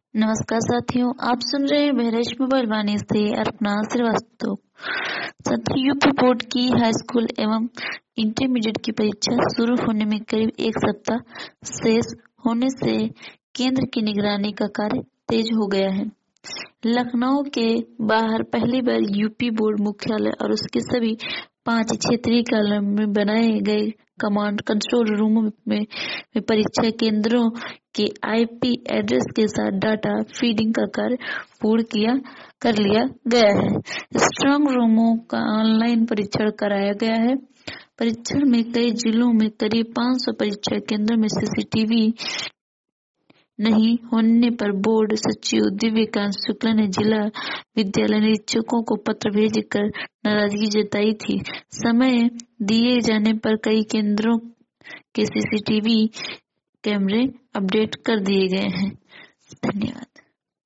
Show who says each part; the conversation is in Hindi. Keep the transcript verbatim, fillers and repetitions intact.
Speaker 1: नमस्कार साथियों, आप सुन रहे हैं बहरेश मोबाइल वाणी से अर्पणा श्रीवास्तव। साथियों, यूपी बोर्ड की हाई स्कूल एवं इंटरमीडिएट की परीक्षा शुरू होने में करीब एक सप्ताह शेष होने से केंद्र की निगरानी का कार्य तेज हो गया है। लखनऊ के बाहर पहली बार यूपी बोर्ड मुख्यालय और उसके सभी पांच क्षेत्रीय कार्यालयों में बनाए गए कमांड कंट्रोल रूमों में, में परीक्षा केंद्रों के आईपी एड्रेस के साथ डाटा फीडिंग का कार्य पूर्ण किया कर लिया गया है। स्ट्रांग रूमों का ऑनलाइन परीक्षण कराया गया है। परीक्षण में कई जिलों में करीब पाँच सौ परीक्षा केंद्रों में सीसीटीवी नहीं होने पर बोर्ड सचिव दिव्यकांत शुक्ला ने जिला विद्यालय निरीक्षकों को पत्र भेजकर नाराजगी जताई थी। समय दिए जाने पर कई केंद्रों के सीसीटीवी कैमरे अपडेट कर दिए गए हैं। धन्यवाद।